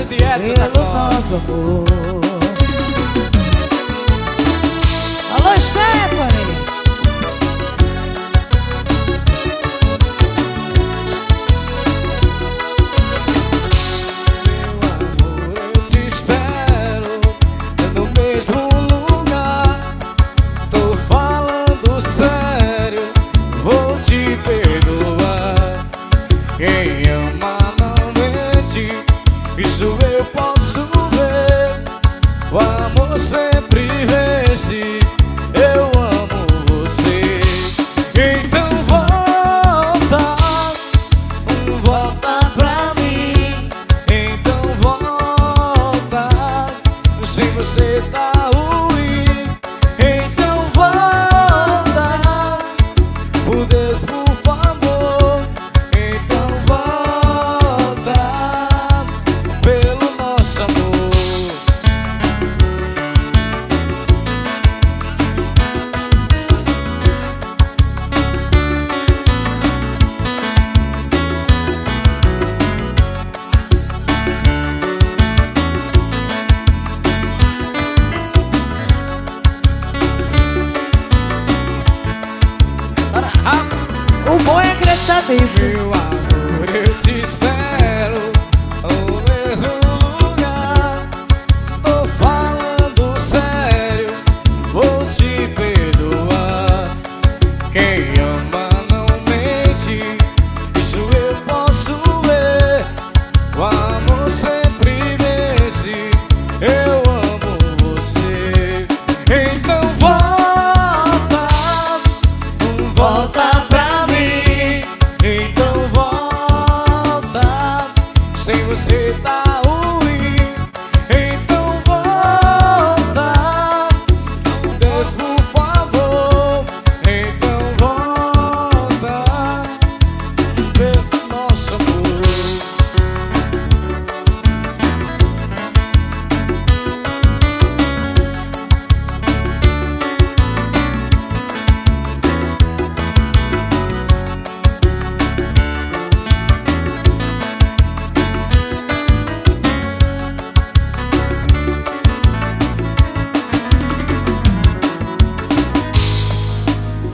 de Edson da pelo nosso amor. Alô, Stephanie! Quem ama não mente, isso eu posso ver. O amor sempre vence, eu amo você. Então volta, volta pra mim. Então volta, sem você tá ruim. Então volta, por Deus, por favor. O bom é acreditar nisso. Meu amor, eu te espero no mesmo lugar. Tô falando sério, vou te perdoar. Quem ama não mente, isso eu posso ver. O amor sempre vence, eu amo você. Então volta, volta pra mim. Então volta, sem você tá